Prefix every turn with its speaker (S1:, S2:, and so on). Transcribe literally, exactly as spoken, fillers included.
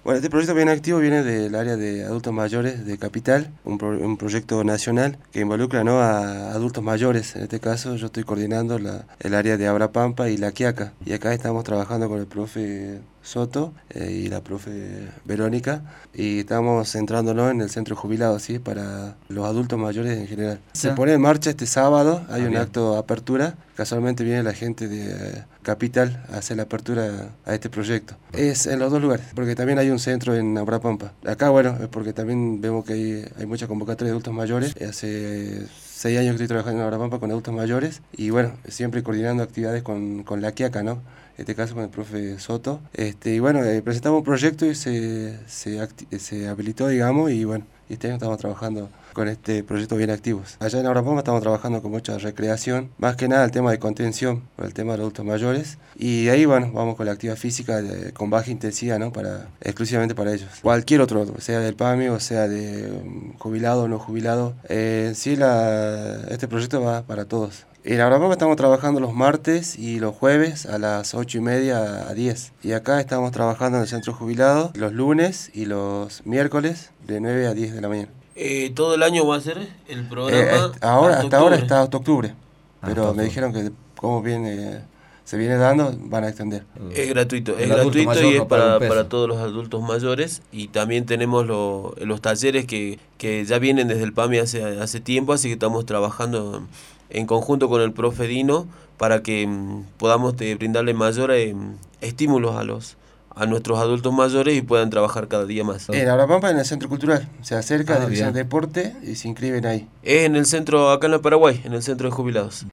S1: Bueno, este proyecto Bien Activo viene del área de adultos mayores de Capital, un, pro- un proyecto nacional que involucra, ¿no?, a adultos mayores. En este caso yo estoy coordinando la- el área de Abrapampa y La Quiaca. Y acá estamos trabajando con el profe Soto eh, y la profe Verónica, y estamos centrándonos en el centro jubilado, ¿sí?, para los adultos mayores en general. Se
S2: Ya.
S1: pone en marcha este sábado, hay
S2: Ah,
S1: un
S2: bien.
S1: acto de apertura. Casualmente viene la gente de eh, Capital a hacer la apertura a este proyecto. Es en los dos lugares, porque también hay un centro en Abrapampa. Acá, bueno, es porque también vemos que hay, hay mucha convocatoria de adultos mayores. Hace seis años que estoy trabajando en Abrapampa con adultos mayores y, bueno, siempre coordinando actividades con, con la Quiaca, ¿no? En este caso con el profe Soto. Este, y bueno, eh, presentamos un proyecto y se, se, acti- se habilitó, digamos, y bueno, y este año estamos trabajando con este proyecto Bien Activos. Allá en Abrapampa estamos trabajando con mucha recreación, más que nada el tema de contención, por el tema de los adultos mayores. Y ahí, bueno, vamos con la actividad física de- con baja intensidad, ¿no? Para, exclusivamente para ellos. Cualquier otro, sea del PAMI o sea de um, jubilado o no jubilado. Eh, en sí, la, este proyecto va para todos. En Abrapampa estamos trabajando los martes y los jueves a las ocho y media a diez. Y acá estamos trabajando en el centro jubilado los lunes y los miércoles de nueve a diez de la mañana.
S3: Eh, todo el año va a ser el
S1: Eh,
S3: programa
S1: est- ahora,
S3: hasta
S1: hasta ahora
S3: octubre.
S1: está hasta octubre,
S2: Hasta
S1: pero me
S2: octubre.
S1: dijeron que como viene, se viene dando, van a extender.
S3: Es gratuito, es
S2: El adulto
S3: gratuito y
S2: mayor
S3: es
S2: no paga un
S3: para, para
S2: peso.
S3: todos los adultos mayores. Y también tenemos lo- los talleres que, que ya vienen desde el PAMI hace, hace tiempo, así que estamos trabajando en conjunto con el profe Dino para que mm, podamos eh, brindarle mayor eh, estímulos a los a nuestros adultos mayores y puedan trabajar cada día más.
S1: En Abrapampa, en el centro cultural, se acerca a
S2: Ah,
S1: Dirección
S2: bien.
S1: de Deporte y se inscriben ahí.
S3: Es en el centro, acá en la Paraguay, en el centro de jubilados.